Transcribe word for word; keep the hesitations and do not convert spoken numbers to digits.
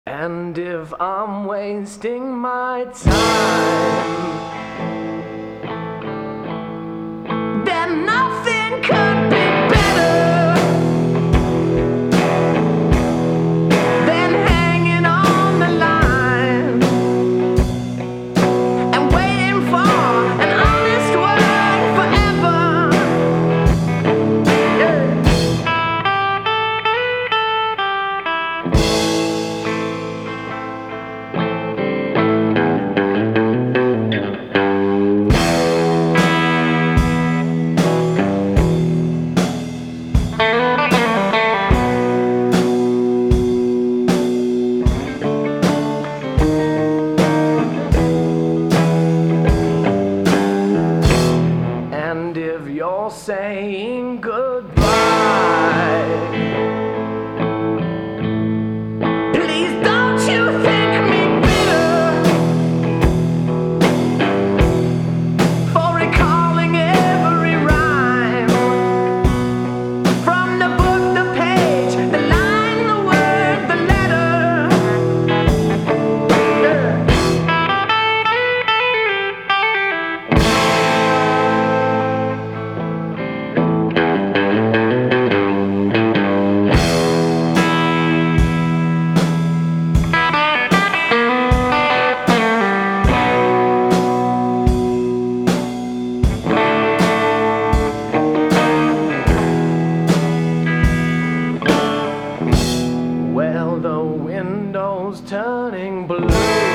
And if I'm wasting my time, then nothing could be better than hanging on the line and waiting for an honest word forever. And if you're saying goodbye, please don't you think me bitter for recalling every rhyme from the book, the page, the line, the word, the letter. Well, the window's turning blue.